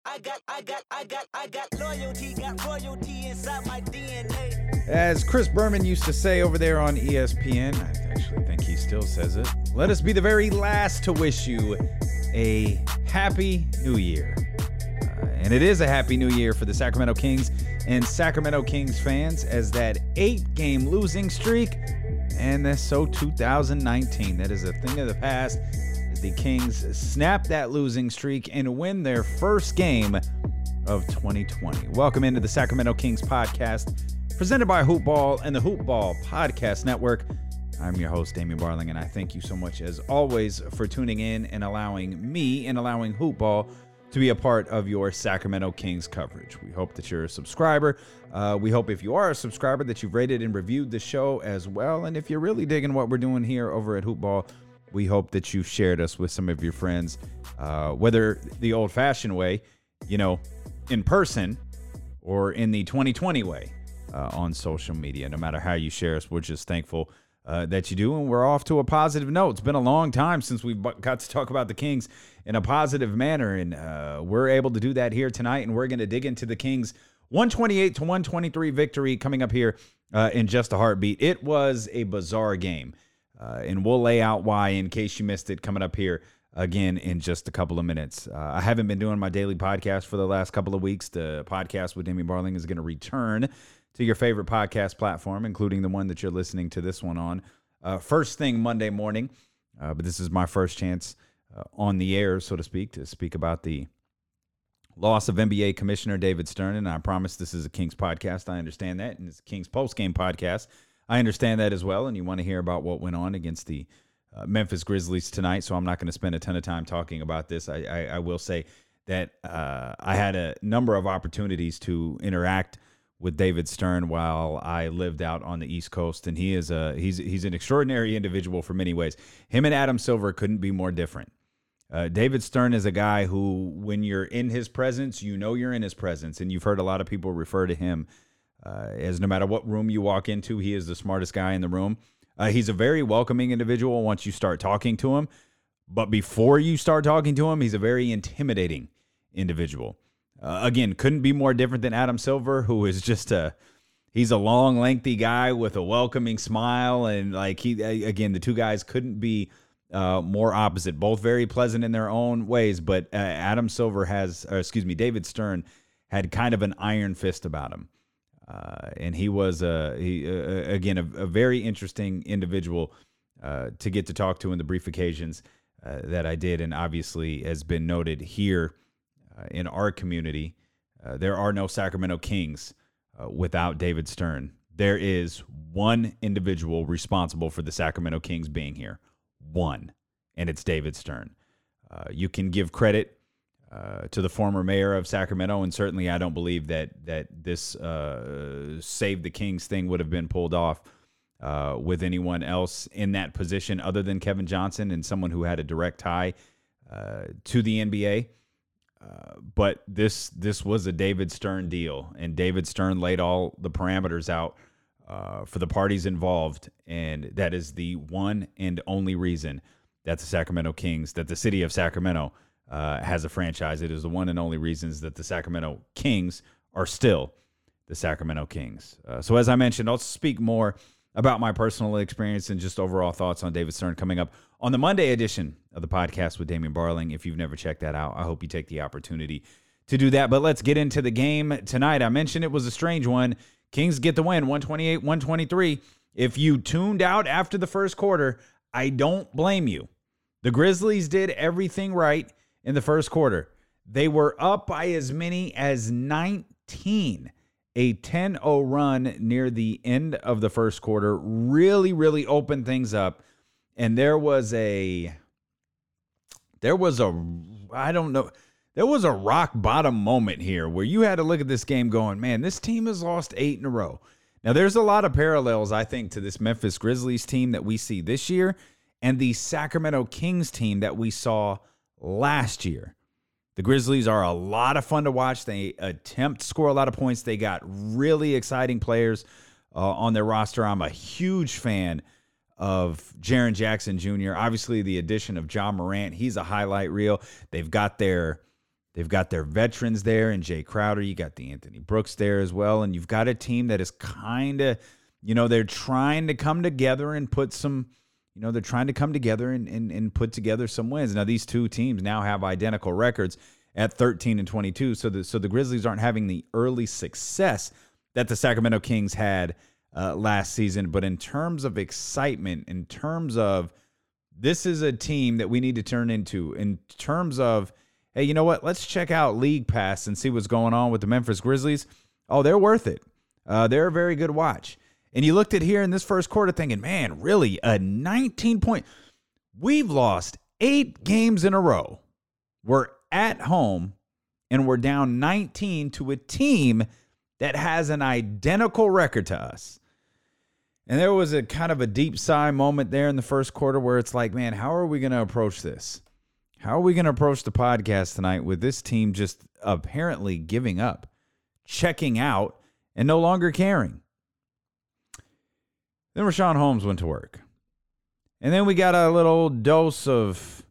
got loyalty, got royalty inside my DNA. As Chris Berman used to say over there on ESPN, I actually think he still says it, let us be the very last to wish you a happy new year. And it is a happy new year for the Sacramento Kings and Sacramento Kings fans, as that 8-game losing streak, and that's so 2019. That is a thing of the past. The Kings snap that losing streak and win their first game of 2020. Welcome into the Sacramento Kings podcast, presented by Hoopball and the Hoopball Podcast Network. I'm your host, Damian Barling, and I thank you so much, as always, for tuning in and allowing me and allowing Hoopball to be a part of your Sacramento Kings coverage. We hope that you're a subscriber. We hope, if you are a subscriber, that you've rated and reviewed the show as well. And if you're really digging what we're doing here over at Hoopball, we hope that you've shared us with some of your friends, whether the old-fashioned way, in person, or in the 2020 way on social media. No matter how you share us, we're just thankful that you do, and we're off to a positive note. It's been a long time since we got to talk about the Kings in a positive manner, and we're able to do that here tonight, and we're going to dig into the Kings' 128-123 victory coming up here in just a heartbeat. It was a bizarre game, and we'll lay out why in case you missed it coming up here again in just a couple of minutes. I haven't been doing my daily podcast for the last couple of weeks. The podcast with Damian Barling is going to return to your favorite podcast platform, including the one that you're listening to this one on, first thing Monday morning. But this is my first chance on the air, so to speak about the loss of NBA Commissioner David Stern. And I promise this is a Kings podcast. I understand that. And it's a Kings post-game podcast. I understand that as well. And you want to hear about what went on against the Memphis Grizzlies tonight. So I'm not going to spend a ton of time talking about this. I will say that I had a number of opportunities to interact with David Stern while I lived out on the East Coast, and he's an extraordinary individual for many ways. Him and Adam Silver couldn't be more different. David Stern is a guy who, when you're in his presence, you're in his presence, and you've heard a lot of people refer to him as no matter what room you walk into, he is the smartest guy in the room. He's a very welcoming individual once you start talking to him, but before you start talking to him, he's a very intimidating individual. Again, couldn't be more different than Adam Silver, who is just he's a long, lengthy guy with a welcoming smile. And the two guys couldn't be more opposite, both very pleasant in their own ways. But David Stern had kind of an iron fist about him. And he was, a very interesting individual to get to talk to in the brief occasions that I did. And obviously has been noted here in our community. There are no Sacramento Kings without David Stern. There is one individual responsible for the Sacramento Kings being here. One. And it's David Stern. You can give credit to the former mayor of Sacramento, and certainly I don't believe that this Save the Kings thing would have been pulled off with anyone else in that position other than Kevin Johnson and someone who had a direct tie to the NBA. But this was a David Stern deal, and David Stern laid all the parameters out for the parties involved, and that is the one and only reason that the Sacramento Kings, that the city of Sacramento has a franchise. It is the one and only reasons that the Sacramento Kings are still the Sacramento Kings. So as I mentioned, I'll speak more about my personal experience and just overall thoughts on David Stern coming up on the Monday edition of the podcast with Damian Barling. If you've never checked that out, I hope you take the opportunity to do that. But let's get into the game tonight. I mentioned it was a strange one. Kings get the win, 128-123. If you tuned out after the first quarter, I don't blame you. The Grizzlies did everything right in the first quarter. They were up by as many as 19. A 10-0 run near the end of the first quarter really, really opened things up. And there was a rock bottom moment here where you had to look at this game going, man, this team has lost 8 in a row. Now, there's a lot of parallels, I think, to this Memphis Grizzlies team that we see this year and the Sacramento Kings team that we saw last year. The Grizzlies are a lot of fun to watch. They attempt to score a lot of points. They got really exciting players on their roster. I'm a huge fan of Jaren Jackson Jr. Obviously, the addition of Ja Morant, he's a highlight reel. They've got their They've got their veterans there and Jay Crowder. You got the Anthony Brooks there as well. And you've got a team that is kind of, they're trying to come together and put some, they're trying to come together and put together some wins. Now, these two teams now have identical records at 13 and 22. So the Grizzlies aren't having the early success that the Sacramento Kings had last season. But in terms of excitement, in terms of this is a team that we need to turn into, in terms of, hey, you know what? Let's check out League Pass and see what's going on with the Memphis Grizzlies. Oh, they're worth it. They're a very good watch. And you looked at here in this first quarter thinking, man, really, a 19-point. We've lost 8 games in a row. We're at home, and we're down 19 to a team that has an identical record to us. And there was a kind of a deep sigh moment there in the first quarter where it's like, man, how are we going to approach this? How are we going to approach the podcast tonight with this team just apparently giving up, checking out, and no longer caring? Then Richaun Holmes went to work. And then we got a little dose of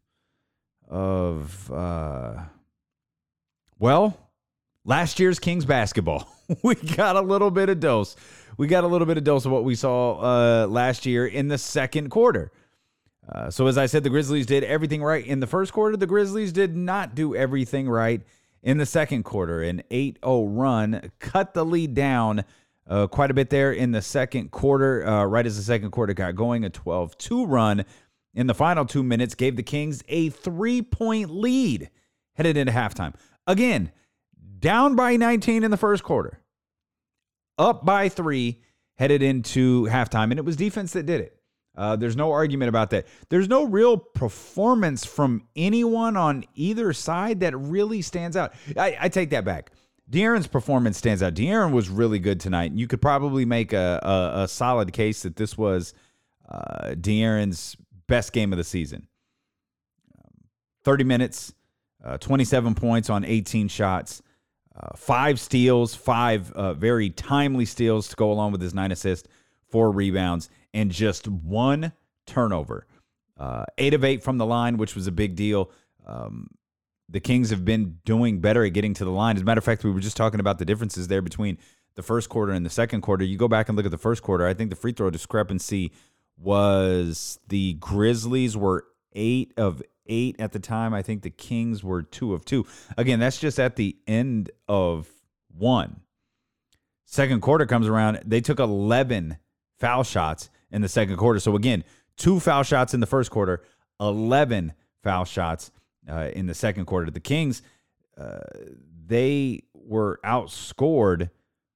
last year's Kings basketball. We got a little bit of dose. We got a little bit of dose of what we saw last year in the second quarter. So as I said, the Grizzlies did everything right in the first quarter. The Grizzlies did not do everything right in the second quarter. An 8-0 run cut the lead down quite a bit there in the second quarter. Right as the second quarter got going, a 12-2 run in the final 2 minutes gave the Kings a 3-point lead headed into halftime. Again, down by 19 in the first quarter, up by 3 headed into halftime, and it was defense that did it. There's no argument about that. There's no real performance from anyone on either side that really stands out. I take that back. De'Aaron's performance stands out. De'Aaron was really good tonight. You could probably make a solid case that this was De'Aaron's best game of the season. 30 minutes, 27 points on 18 shots, 5 steals, 5 very timely steals to go along with his 9 assists, 4 rebounds, and just 1 turnover. 8 of 8 from the line, which was a big deal. The Kings have been doing better at getting to the line. As a matter of fact, we were just talking about the differences there between the first quarter and the second quarter. You go back and look at the first quarter, I think the free throw discrepancy was the Grizzlies were 8 of 8 at the time. I think the Kings were 2 of 2. Again, that's just at the end of 1. Second quarter comes around, they took 11 foul shots in the second quarter. So again, 2 foul shots in the first quarter, 11 foul shots in the second quarter. The Kings, they were outscored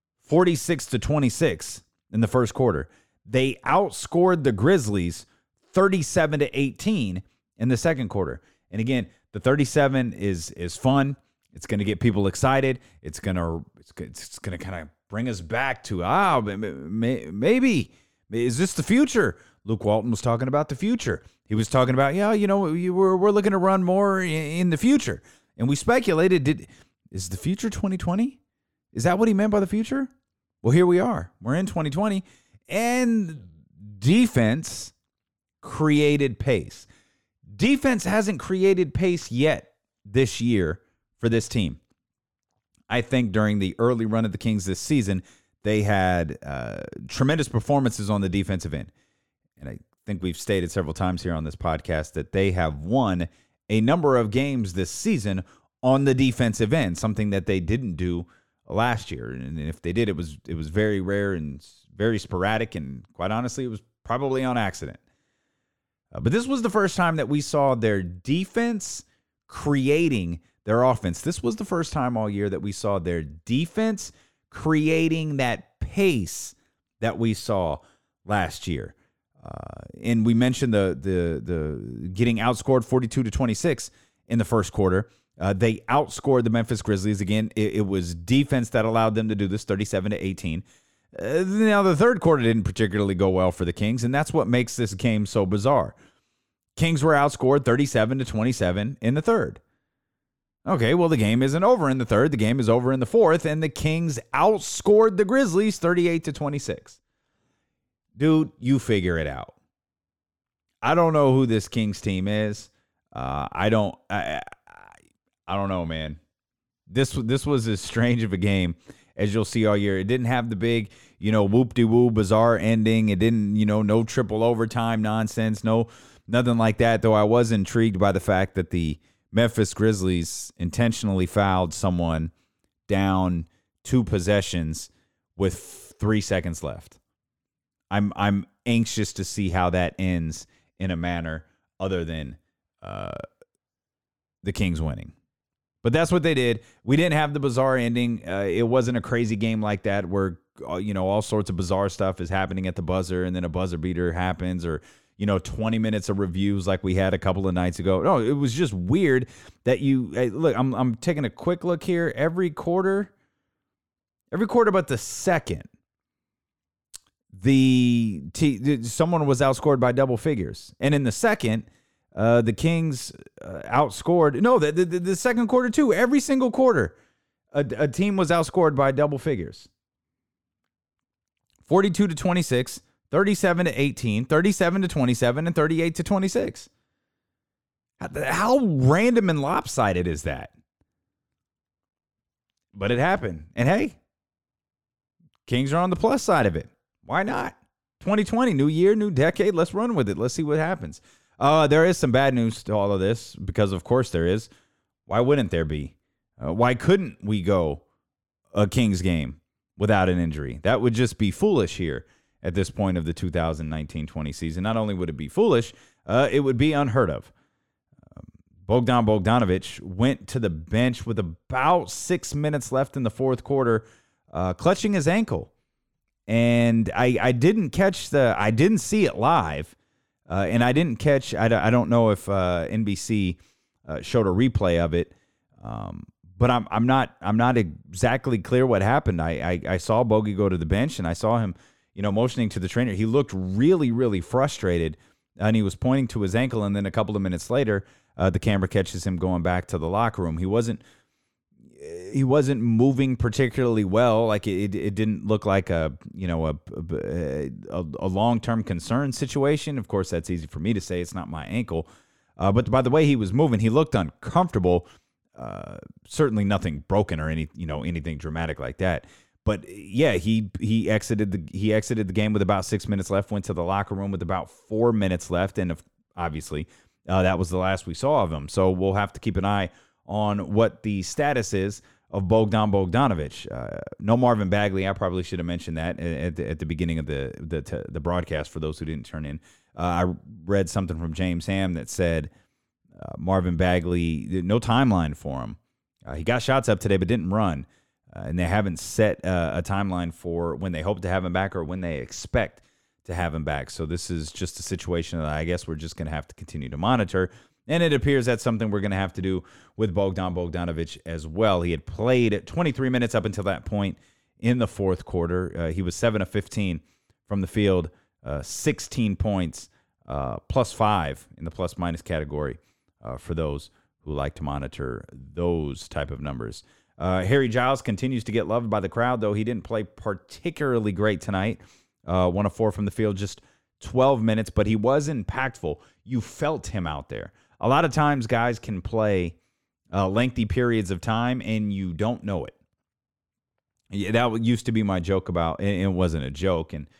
46-26 in the first quarter. They outscored the Grizzlies 37-18 in the second quarter. And again, the 37 is fun. It's going to get people excited. It's going to kind of bring us back to maybe is this the future? Luke Walton was talking about the future. He was talking about, we're looking to run more in the future. And we speculated, is the future 2020? Is that what he meant by the future? Well, here we are. We're in 2020. And defense created pace. Defense hasn't created pace yet this year for this team. I think during the early run of the Kings this season, they had tremendous performances on the defensive end. And I think we've stated several times here on this podcast that they have won a number of games this season on the defensive end, something that they didn't do last year. And if they did, it was very rare and very sporadic, and quite honestly, it was probably on accident. But this was the first time that we saw their defense creating their offense. This was the first time all year that we saw their defense creating that pace that we saw last year. And we mentioned the getting outscored 42-26 in the first quarter. They outscored the Memphis Grizzlies. Again, it was defense that allowed them to do this, 37-18. Now, the third quarter didn't particularly go well for the Kings, and that's what makes this game so bizarre. Kings were outscored 37-27 in the third. Okay, well, the game isn't over in the third. The game is over in the fourth, and the Kings outscored the Grizzlies 38-26. Dude, you figure it out. I don't know who this Kings team is. I don't know, man. this was as strange of a game as you'll see all year. It didn't have the big, whoop-de-woo bizarre ending. It didn't, no triple overtime nonsense, nothing like that, though I was intrigued by the fact that the Memphis Grizzlies intentionally fouled someone down 2 possessions with 3 seconds left. I'm anxious to see how that ends in a manner other than the Kings winning. But that's what they did. We didn't have the bizarre ending. It wasn't a crazy game like that where, all sorts of bizarre stuff is happening at the buzzer and then a buzzer beater happens or, 20 minutes of reviews like we had a couple of nights ago. No, it was just weird that look, I'm taking a quick look here. Every quarter but the second, someone was outscored by double figures. And in the second, the Kings outscored. No, the second quarter too. Every single quarter, a team was outscored by double figures. 42-26, 37-18, 37-27, and 38-26. How random and lopsided is that? But it happened. And hey, Kings are on the plus side of it. Why not? 2020, new year, new decade. Let's run with it. Let's see what happens. There is some bad news to all of this because, of course, there is. Why wouldn't there be? Why couldn't we go a Kings game without an injury? That would just be foolish here at this point of the 2019-20 season. Not only would it be foolish, it would be unheard of. Bogdan Bogdanovic went to the bench with about 6 minutes left in the fourth quarter, clutching his ankle. And I didn't see it live. And I didn't catch, I don't know if NBC showed a replay of it. But I'm not exactly clear what happened. I saw Bogey go to the bench and I saw him, motioning to the trainer. He looked really, really frustrated and he was pointing to his ankle. And then a couple of minutes later, the camera catches him going back to the locker room. He wasn't moving particularly well. Like it didn't look like a long-term concern situation. Of course, that's easy for me to say. It's not my ankle. But by the way he was moving, he looked uncomfortable. Certainly nothing broken or anything dramatic like that. But yeah, he exited the game with about 6 minutes left, went to the locker room with about 4 minutes left. And obviously that was the last we saw of him. So we'll have to keep an eye on what the status is of Bogdan Bogdanovic. No Marvin Bagley. I probably should have mentioned that at the beginning of the broadcast for those who didn't turn in. I read something from James Ham that said Marvin Bagley, no timeline for him. He got shots up today but didn't run. And they haven't set a timeline for when they hope to have him back or when they expect to have him back. So this is just a situation that I guess we're just going to have to continue to monitor. And it appears that's something we're going to have to do with Bogdan Bogdanovic as well. He had played 23 minutes up until that point in the fourth quarter. He was 7 of 15 from the field, 16 points, +5 in the plus-minus category for those who like to monitor those type of numbers. Harry Giles continues to get loved by the crowd, though he didn't play particularly great tonight. 1 of 4 from the field, just 12 minutes, but he was impactful. You felt him out there. A lot of times guys can play lengthy periods of time and you don't know it. That used to be my joke about, and it wasn't a joke, and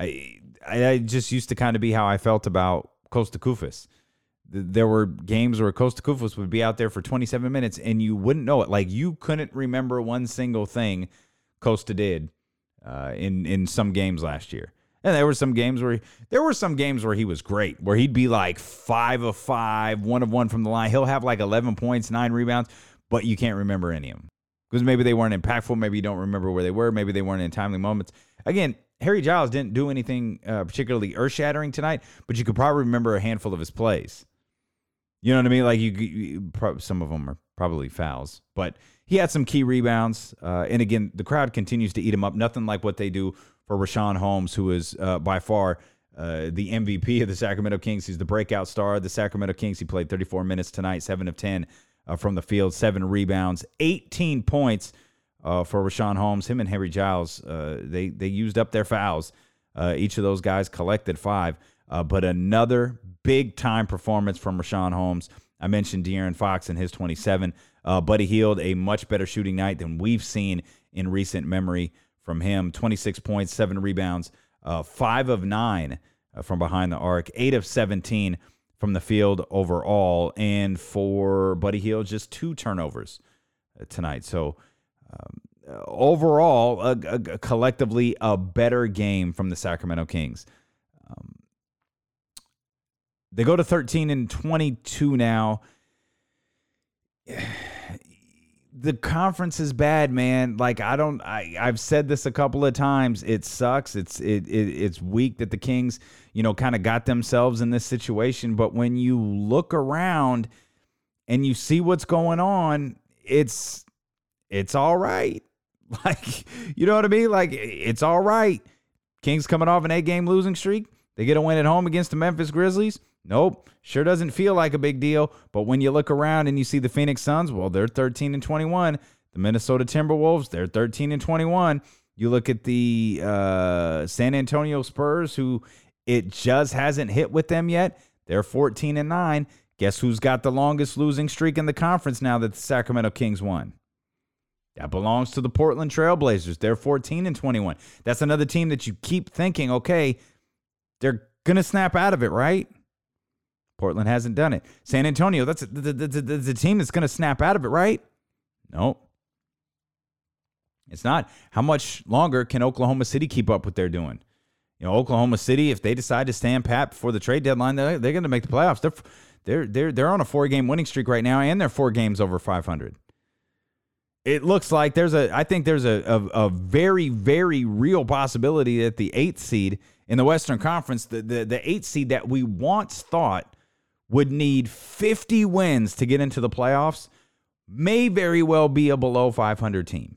I just used to kind of be how I felt about Kosta Koufos. There were games where Kosta Koufos would be out there for 27 minutes and you wouldn't know it. Like you couldn't remember one single thing Kosta did in some games last year. And there were some games where he was great, where he'd be like 5 of 5, 1 of 1 from the line. He'll have like 11 points, 9 rebounds, but you can't remember any of them because maybe they weren't impactful. Maybe you don't remember where they were. Maybe they weren't in timely moments. Again, Harry Giles didn't do anything particularly earth-shattering tonight, but you could probably remember a handful of his plays. You know what I mean? Like some of them are probably fouls, but he had some key rebounds. And again, the crowd continues to eat him up. Nothing like what they do for Richaun Holmes, who is by far the MVP of the Sacramento Kings. He's the breakout star of the Sacramento Kings. He played 34 minutes tonight, 7 of 10 from the field, 7 rebounds, 18 points for Richaun Holmes. Him and Harry Giles, they used up their fouls. Each of those guys collected 5. But another big-time performance from Richaun Holmes. I mentioned De'Aaron Fox and his 27. Buddy Hield, a much better shooting night than we've seen in recent memory from him. 26 points, 7 rebounds, 5 of 9 from behind the arc, 8 of 17 from the field overall. And for Buddy Hield, just 2 turnovers tonight. So overall, collectively, a better game from the Sacramento Kings. They go to 13-22 now. The conference is bad, man. Like, I've said this a couple of times. It sucks. It's weak that the Kings, kind of got themselves in this situation. But when you look around and you see what's going on, it's all right. Like, you know what I mean? Like, it's all right. Kings coming off an 8-game losing streak. They get a win at home against the Memphis Grizzlies. Nope. Sure doesn't feel like a big deal. But when you look around and you see the Phoenix Suns, well, they're 13-21. The Minnesota Timberwolves, they're 13-21. You look at the San Antonio Spurs, who it just hasn't hit with them yet. They're 14-9. Guess who's got the longest losing streak in the conference now that the Sacramento Kings won? That belongs to the Portland Trailblazers. They're 14-21. That's another team that you keep thinking, okay, they're going to snap out of it, right? Portland hasn't done it. San Antonio, that's the team that's going to snap out of it, right? Nope. It's not. How much longer can Oklahoma City keep up what they're doing? Oklahoma City, if they decide to stand pat before the trade deadline, they're going to make the playoffs. They're on a 4-game winning streak right now, and they're 4 games over 500. It looks like I think there's a very, very real possibility that the 8th seed in the Western Conference, the 8th seed that we once thought would need 50 wins to get into the playoffs, may very well be a below 500 team.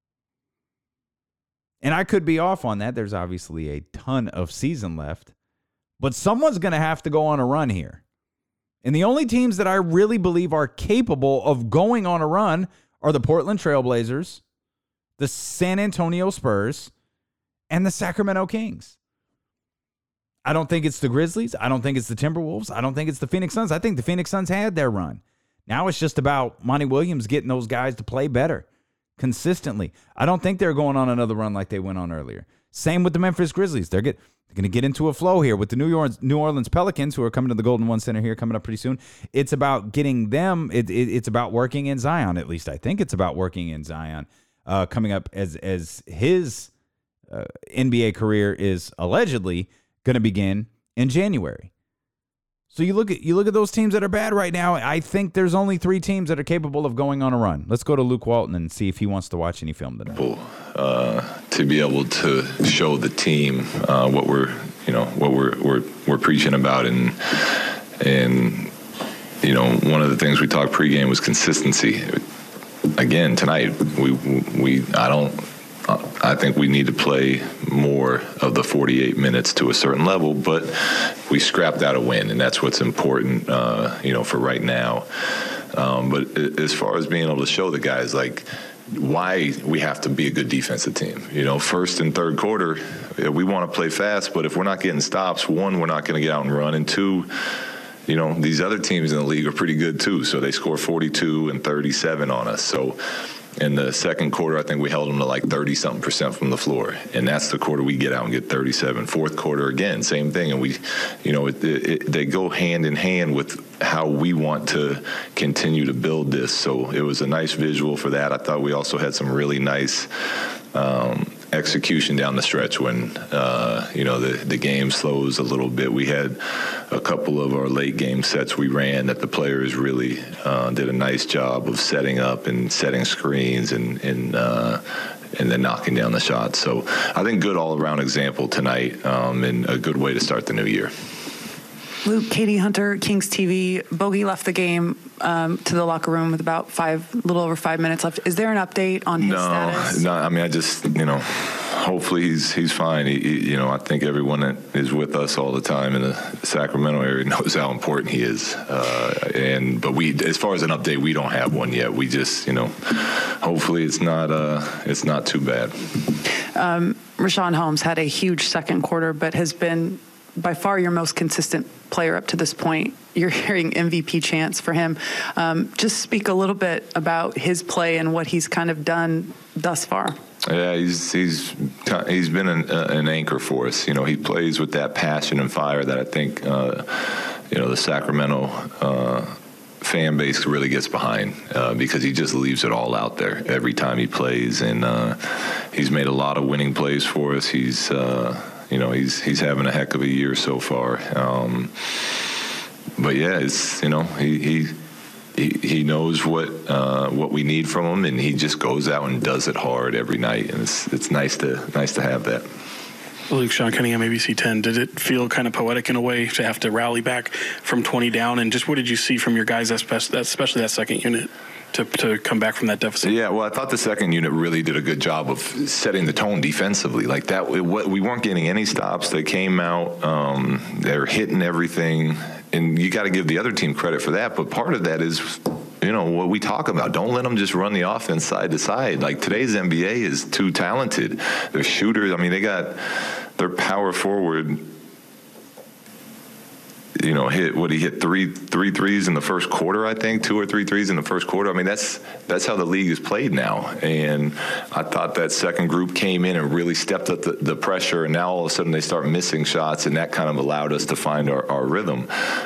And I could be off on that. There's obviously a ton of season left. But someone's going to have to go on a run here. And the only teams that I really believe are capable of going on a run are the Portland Trailblazers, the San Antonio Spurs, and the Sacramento Kings. I don't think it's the Grizzlies. I don't think it's the Timberwolves. I don't think it's the Phoenix Suns. I think the Phoenix Suns had their run. Now it's just about Monty Williams getting those guys to play better consistently. I don't think they're going on another run like they went on earlier. Same with the Memphis Grizzlies. They're going to get into a flow here with the New Orleans Pelicans, who are coming to the Golden One Center here coming up pretty soon. It's about getting them. It's about working in Zion, at least I think it's about working in Zion coming up as his NBA career is allegedly going to begin in January. So you look at those teams that are bad right now. I think there's only 3 teams that are capable of going on a run. Let's go to Luke Walton and see if he wants to watch any film tonight. To be able to show the team what we're preaching about, and one of the things we talked pregame was consistency. Again, tonight I think we need to play more of the 48 minutes to a certain level, but we scrapped out a win, and that's what's important, for right now. But as far as being able to show the guys, like, why we have to be a good defensive team. First and third quarter, we want to play fast, but if we're not getting stops, 1, we're not going to get out and run, and 2, these other teams in the league are pretty good too. So they score 42 and 37 on us. So in the second quarter, I think we held them to like 30-something% from the floor. And that's the quarter we get out and get 37. Fourth quarter, again, same thing. And they go hand in hand with how we want to continue to build this. So it was a nice visual for that. I thought we also had some really nice execution down the stretch when, the game slows a little bit. We had a couple of our late game sets we ran that the players really did a nice job of setting up and setting screens and then knocking down the shots. So I think good all-around example tonight and a good way to start the new year. Luke, Katie Hunter, Kings TV. Bogey left the game to the locker room with about a little over 5 minutes left. Is there an update on his status? No. I mean, I just, hopefully he's fine. I think everyone that is with us all the time in the Sacramento area knows how important he is. But as far as an update, we don't have one yet. We just, hopefully it's not too bad. Richaun Holmes had a huge second quarter, but has been by far your most consistent player up to this point. You're hearing MVP chants for him. Just speak a little bit about his play and what he's kind of done thus far. Yeah, he's been an anchor for us. You know, he plays with that passion and fire that I think the Sacramento fan base really gets behind, because he just leaves it all out there every time he plays, and he's made a lot of winning plays for us. He's having a heck of a year so far. But yeah, it's, he knows what we need from him, and he just goes out and does it hard every night, and it's nice to have that. Luke, Sean Cunningham, ABC 10. Did it feel kind of poetic in a way to have to rally back from 20 down? And just what did you see from your guys, especially that second unit, to come back from that deficit? Yeah, well, I thought the second unit really did a good job of setting the tone defensively. Like that, we weren't getting any stops. They came out, they're hitting everything, and you got to give the other team credit for that. But part of that is, what we talk about. Don't let them just run the offense side to side. Like, today's NBA is too talented. They're shooters. I mean, they got their power forward, he hit three threes in the first quarter, I think, 2 or 3 threes in the first quarter. I mean, that's how the league is played now. And I thought that second group came in and really stepped up the pressure, and now all of a sudden they start missing shots, and that kind of allowed us to find our rhythm.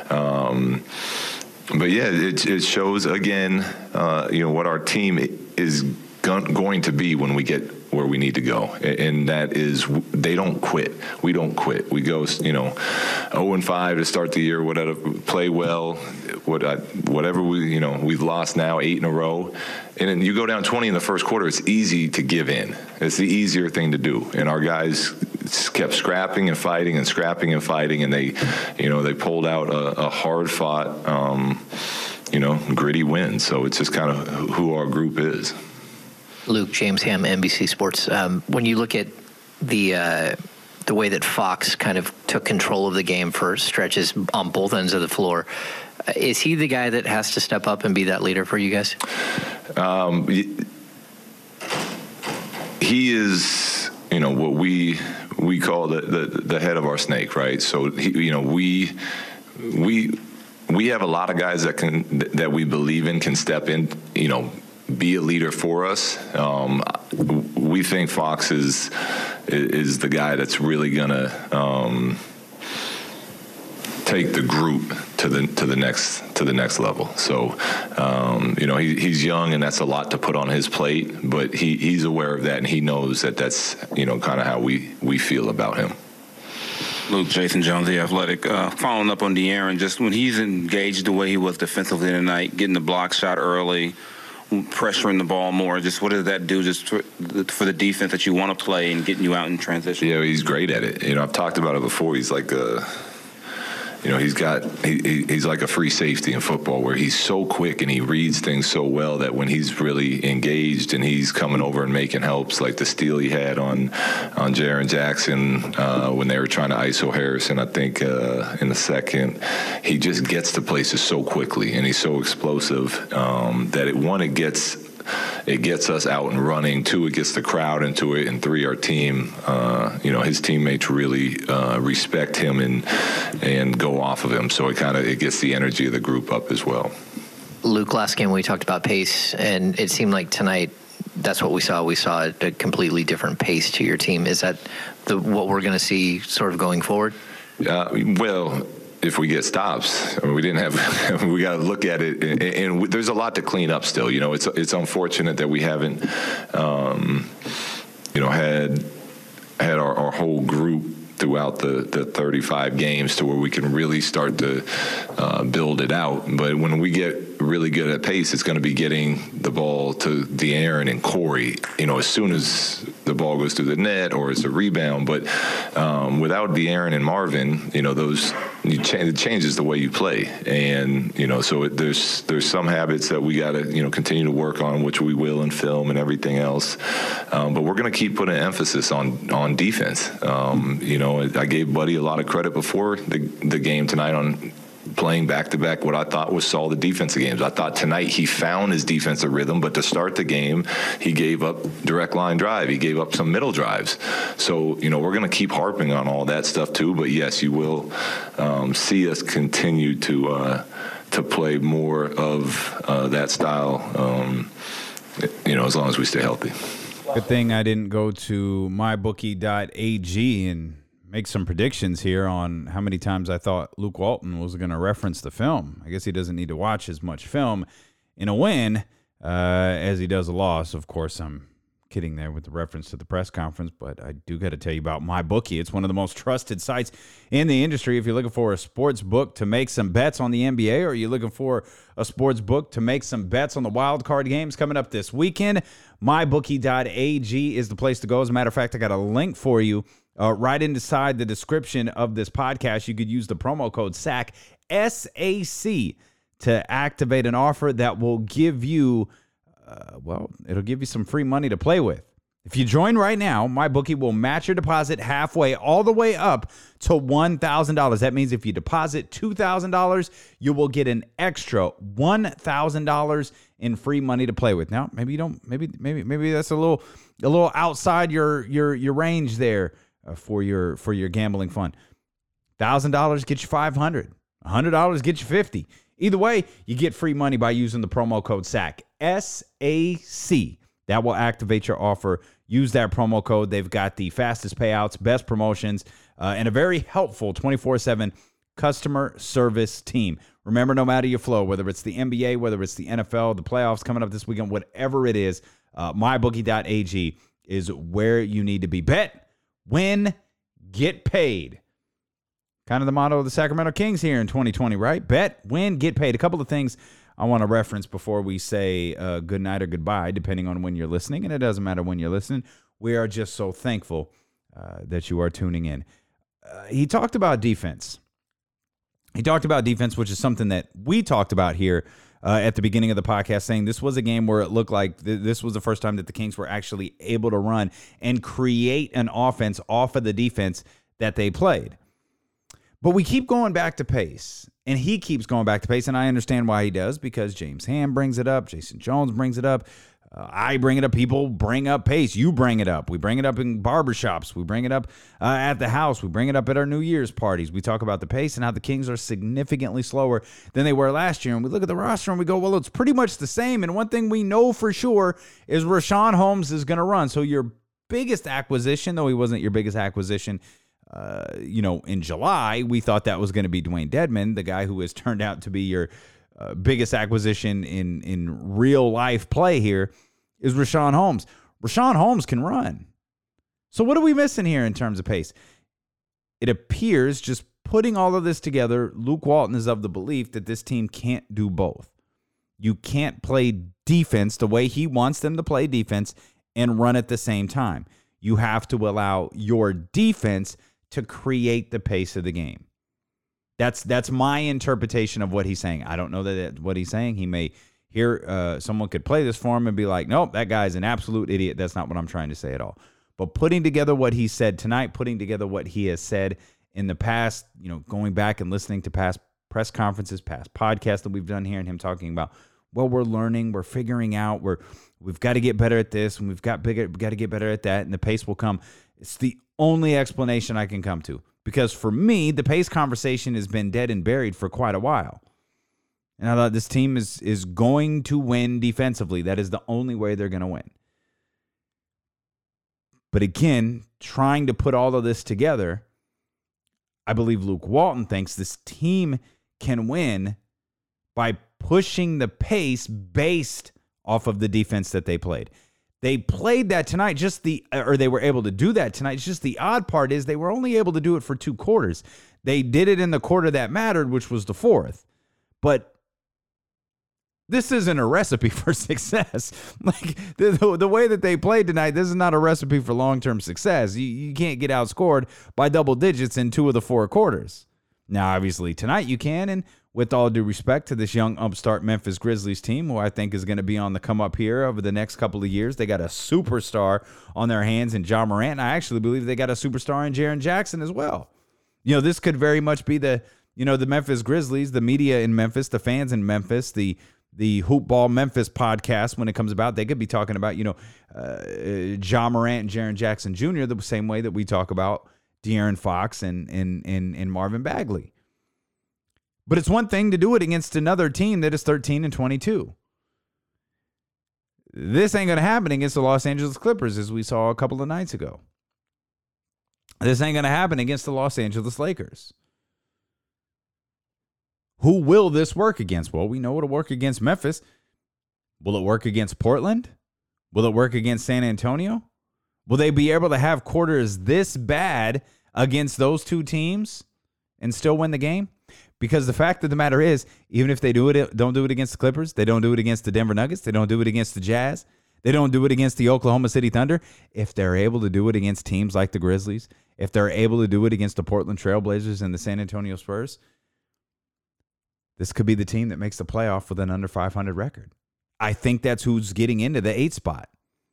But yeah, it shows again, what our team is going to be when we get where we need to go, and that is they don't quit. We don't quit. We go, 0-5 to start the year, whatever, play well, whatever we've lost now 8 in a row, and then you go down 20 in the first quarter. It's easy to give in. It's the easier thing to do, and our guys kept scrapping and fighting and scrapping and fighting, and they pulled out a hard fought, gritty win. So it's just kind of who our group is. Luke, James Ham, NBC Sports. When you look at the way that Fox kind of took control of the game for stretches on both ends of the floor, is he the guy that has to step up and be that leader for you guys? He is, what we call the head of our snake, right? So we have a lot of guys that we believe in can step in, be a leader for us. We think Fox is the guy that's really gonna take the group to the next level. So he's young, and that's a lot to put on his plate, but he's aware of that, and he knows that that's kind of how we feel about him. Luke, Jason Jones, The Athletic. Following up on De'Aaron, just when he's engaged the way he was defensively tonight, getting the block shot early, pressuring the ball more, just what does that do just for the defense that you want to play and getting you out in transition? Yeah, he's great at it. I've talked about it before. He's like he's like a free safety in football, where he's so quick and he reads things so well that when he's really engaged and he's coming over and making helps, like the steal he had on Jaren Jackson when they were trying to ISO Harrison, I think in the second, he just gets to places so quickly, and he's so explosive that it gets us out and running. 2, it gets the crowd into it, and 3, our team, his teammates really respect him and go off of him. So it gets the energy of the group up as well. Luke, last game we talked about pace, and it seemed like tonight that's what we saw. We saw a completely different pace to your team. Is that what we're going to see sort of going forward? Well, if we get stops, we didn't have. We got to look at it, and there's a lot to clean up still. It's unfortunate that we haven't, had our whole group throughout the 35 games to where we can really start to build it out. But when we get really good at pace, it's going to be getting the ball to De'Aaron and Corey, as soon as the ball goes through the net or it's a rebound. But without De'Aaron and Marvin, it changes the way you play. And, so there's some habits that we got to, continue to work on, which we will in film and everything else. But we're going to keep putting emphasis on defense. I gave Buddy a lot of credit before the game tonight on playing back-to-back what I thought was solid defensive games. I thought tonight he found his defensive rhythm, but to start the game, he gave up direct line drive. He gave up some middle drives. So, we're going to keep harping on all that stuff too. But, yes, you will see us continue to play more of that style, as long as we stay healthy. Good thing I didn't go to mybookie.ag and make some predictions here on how many times I thought Luke Walton was going to reference the film. I guess he doesn't need to watch as much film in a win as he does a loss. Of course, I'm kidding there with the reference to the press conference, but I do got to tell you about MyBookie. It's one of the most trusted sites in the industry. If you're looking for a sports book to make some bets on the NBA, or you're looking for a sports book to make some bets on the wild card games coming up this weekend, mybookie.ag is the place to go. As a matter of fact, I got a link for you right inside the description of this podcast. You could use the promo code SAC, S-A-C, to activate an offer that will give you it'll give you some free money to play with. If you join right now, MyBookie will match your deposit halfway, all the way up to $1,000. That means if you deposit $2,000, you will get an extra $1,000 in free money to play with. Now, maybe you don't. Maybe that's a little outside your range there for your gambling fund. $1,000 get you $500. $100 get you $50. Either way, you get free money by using the promo code SAC, S-A-C. That will activate your offer. Use that promo code. They've got the fastest payouts, best promotions, and a very helpful 24/7 customer service team. Remember, no matter your flow, whether it's the NBA, whether it's the NFL, the playoffs coming up this weekend, whatever it is, mybookie.ag is where you need to be. Bet, win, get paid. Kind of the motto of the Sacramento Kings here in 2020, right? Bet, win, get paid. A couple of things I want to reference before we say good night or goodbye, depending on when you're listening. And it doesn't matter when you're listening. We are just so thankful that you are tuning in. He talked about defense. Which is something that we talked about here at the beginning of the podcast, saying this was a game where it looked like this was the first time that the Kings were actually able to run and create an offense off of the defense that they played. But we keep going back to pace, and he keeps going back to pace, and I understand why he does, because James Ham brings it up, Jason Jones brings it up, I bring it up, people bring up pace, you bring it up, we bring it up in barbershops, we bring it up at the house, we bring it up at our New Year's parties, we talk about the pace and how the Kings are significantly slower than they were last year, and we look at the roster and we go, well, it's pretty much the same, and one thing we know for sure is Richaun Holmes is going to run. So your biggest acquisition, though he wasn't your biggest acquisition, in July, we thought that was going to be Dwayne Dedmon, the guy who has turned out to be your biggest acquisition in real life play here, is Richaun Holmes. Richaun Holmes can run. So what are we missing here in terms of pace? It appears, just putting all of this together, Luke Walton is of the belief that this team can't do both. You can't play defense the way he wants them to play defense and run at the same time. You have to allow your defense to create the pace of the game. That's my interpretation of what he's saying. I don't know that what he's saying. He may hear someone could play this for him and be like, nope, that guy's an absolute idiot. That's not what I'm trying to say at all. But putting together what he said tonight, putting together what he has said in the past, going back and listening to past press conferences, past podcasts that we've done here, and him talking about, well, we're learning, we're figuring out, we've got to get better at this, and we've got to get better at that, and the pace will come. It's the only explanation I can come to, because for me, the pace conversation has been dead and buried for quite a while. And I thought this team is going to win defensively. That is the only way they're going to win. But again, trying to put all of this together, I believe Luke Walton thinks this team can win by pushing the pace based off of the defense that they played. They played that tonight, they were able to do that tonight. It's just the odd part is they were only able to do it for 2 quarters. They did it in the quarter that mattered, which was the 4th. But this isn't a recipe for success. Like the way that they played tonight, this is not a recipe for long-term success. You can't get outscored by double digits in 2 of the 4 quarters. Now, obviously, tonight you can, and with all due respect to this young upstart Memphis Grizzlies team, who I think is going to be on the come up here over the next couple of years. They got a superstar on their hands in Ja Morant, and I actually believe they got a superstar in Jaren Jackson as well. This could very much be the the Memphis Grizzlies, the media in Memphis, the fans in Memphis, the Hoop Ball Memphis podcast, when it comes about, they could be talking about, Ja Morant and Jaren Jackson Jr. the same way that we talk about De'Aaron Fox and Marvin Bagley. But it's one thing to do it against another team that is 13-22. This ain't going to happen against the Los Angeles Clippers, as we saw a couple of nights ago. This ain't going to happen against the Los Angeles Lakers. Who will this work against? Well, we know it'll work against Memphis. Will it work against Portland? Will it work against San Antonio? Will they be able to have quarters this bad against those two teams and still win the game? Because the fact of the matter is, even if they don't do it against the Clippers, they don't do it against the Denver Nuggets, they don't do it against the Jazz, they don't do it against the Oklahoma City Thunder, if they're able to do it against teams like the Grizzlies, if they're able to do it against the Portland Trailblazers and the San Antonio Spurs, this could be the team that makes the playoff with an under 500 record. I think that's who's getting into the 8 spot.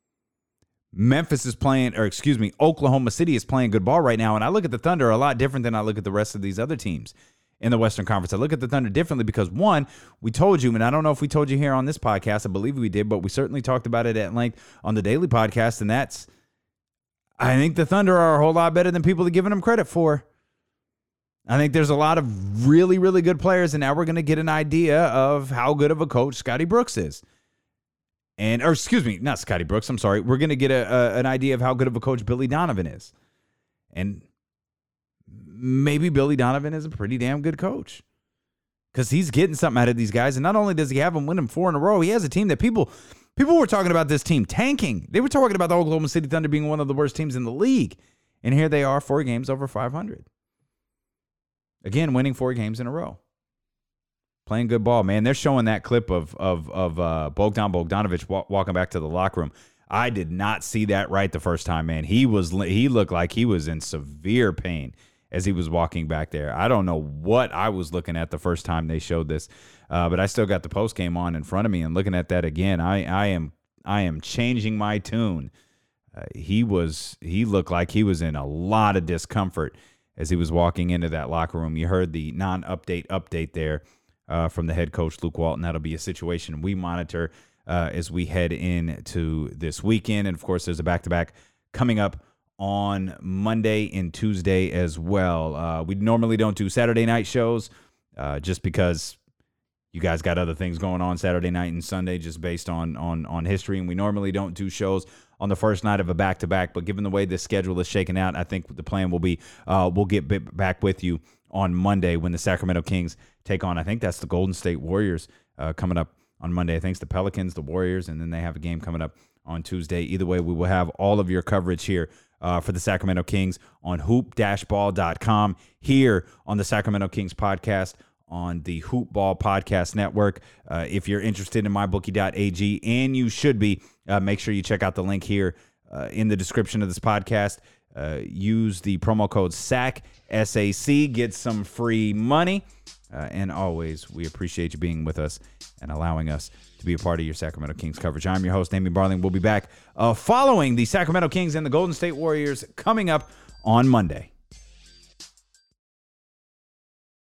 Oklahoma City is playing good ball right now, and I look at the Thunder a lot different than I look at the rest of these other teams in the Western Conference. I look at the Thunder differently because, one, we told you, and I don't know if we told you here on this podcast, I believe we did, but we certainly talked about it at length on the daily podcast, and that's, I think the Thunder are a whole lot better than people are giving them credit for. I think there's a lot of really, really good players, and now we're going to get an idea of how good of a coach Scotty Brooks is. Not Scotty Brooks, I'm sorry. We're going to get an idea of how good of a coach Billy Donovan is. And maybe Billy Donovan is a pretty damn good coach because he's getting something out of these guys. And not only does he have them win them 4 in a row, he has a team that people were talking about this team tanking. They were talking about the Oklahoma City Thunder being one of the worst teams in the league. And here they are, 4 games over 500. Again, winning 4 games in a row. Playing good ball, man. They're showing that clip of Bogdan Bogdanovic walking back to the locker room. I did not see that right the first time, man. He looked like he was in severe pain as he was walking back there. I don't know what I was looking at the first time they showed this, but I still got the post game on in front of me and looking at that again. I am changing my tune. He looked like he was in a lot of discomfort as he was walking into that locker room. You heard the non-update there from the head coach, Luke Walton. That'll be a situation we monitor as we head into this weekend. And, of course, there's a back-to-back coming up on Monday and Tuesday as well. We normally don't do Saturday night shows just because you guys got other things going on Saturday night and Sunday just based on history. And we normally don't do shows on the first night of a back-to-back. But given the way this schedule is shaken out, I think the plan will be we'll get back with you on Monday when the Sacramento Kings take on, I think that's the Golden State Warriors coming up on Monday. I think it's the Pelicans, the Warriors, and then they have a game coming up on Tuesday. Either way, we will have all of your coverage here for the Sacramento Kings on hoop-ball.com, here on the Sacramento Kings podcast on the Hoop Ball Podcast Network. If you're interested in mybookie.ag, and you should be, make sure you check out the link here in the description of this podcast. Use the promo code SAC, S-A-C, get some free money. And always, we appreciate you being with us and allowing us to be a part of your Sacramento Kings coverage. I'm your host, Amy Barling. We'll be back following the Sacramento Kings and the Golden State Warriors coming up on Monday.